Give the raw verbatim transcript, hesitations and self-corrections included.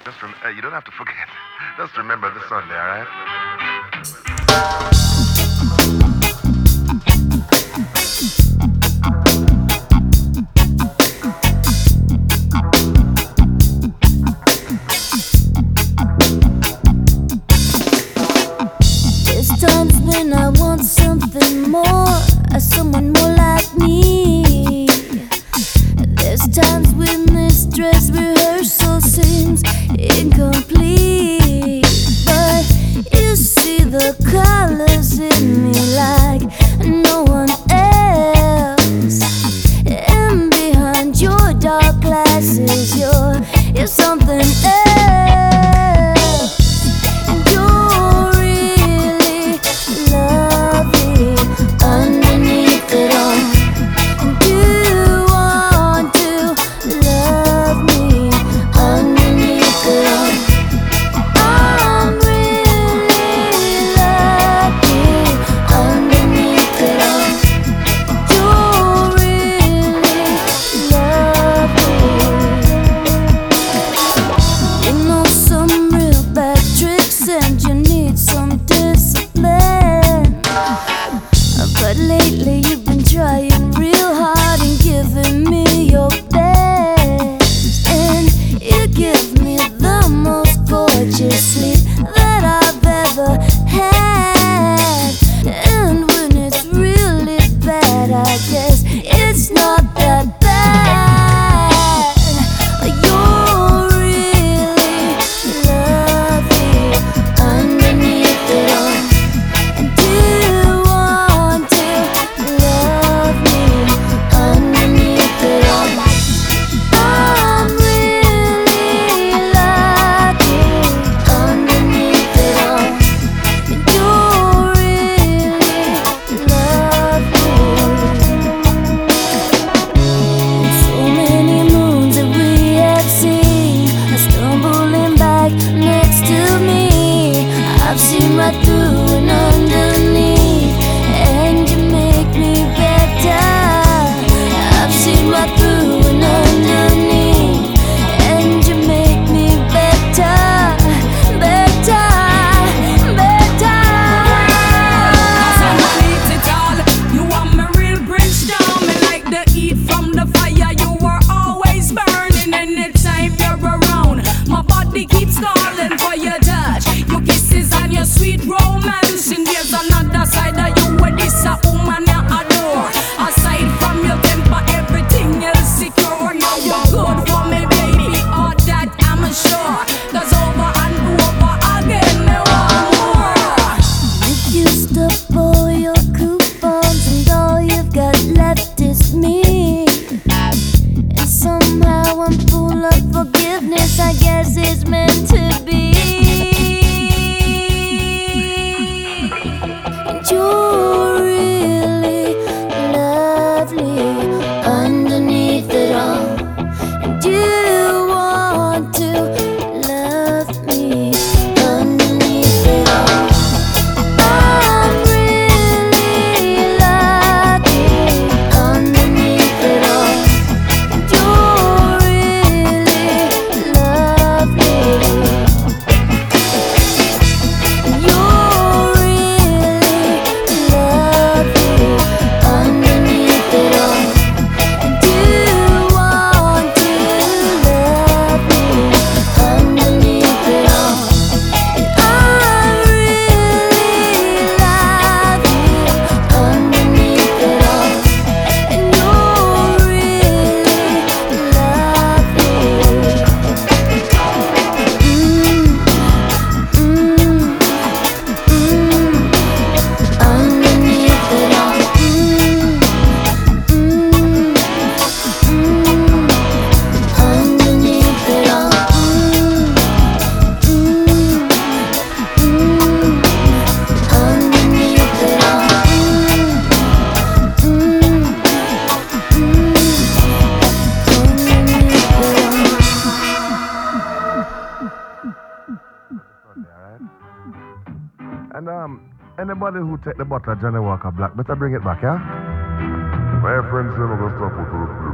Just rem- uh, you don't have to forget. Just remember this Sunday, all right? There's times when I want something more, uh, someone more like me. There's times when this dress rehearsal seems incomplete, but you see the colors in me like no one else. And behind your dark glasses, you're, you're something else. And you're really lovely underneath it all. And you want to love me underneath it all. I'm really lucky underneath it all. You're really lovely. You know some real bad tricks and you need some discipline. But lately you've been trying real hard and giving me your best. And you give me the most gorgeous sleep that I've ever had. And when it's really bad, I guess it's not that bad. You're really lovely underneath it all. And you want to love me underneath it all. I'm really lucky underneath it all. And you're really lovely. So many moons that we have seen are stumbling back next to me. I've seen right through and underneath, and you make me better. I've seen right through and underneath, and you make me better, better, better. Underneath it all, you are my real brimstone. Me like the heat from the fire. You were always burning anytime you're around. My body keeps calling for your touch, your kisses and your sweet romance. And there's another side of you where this a woman you adore. Aside from your temper, everything else secure. Now you're good for me, baby. All that I'm sure. 'Cause over and over again, me want more. You used up all your coupons and all you've got left is me. And somehow I'm full of forgiveness, I guess it's meant to be. And you're really lovely underneath it all. And you want to love me underneath it all. I'm really lucky underneath it all. And you're really lovely. And you're really lovely underneath it all. And you want to love me underneath it all. And I'm really lucky underneath it all. And you're really lovely. Mm, mm, mm, underneath it all. Mm, mm, mm, underneath it all. Mm, mm, mm, underneath it all. Mm, mm, Sunday, all right? And um, anybody who take the bottle of Johnny Walker Black, better bring it back, yeah? My friends, you know, the stuff with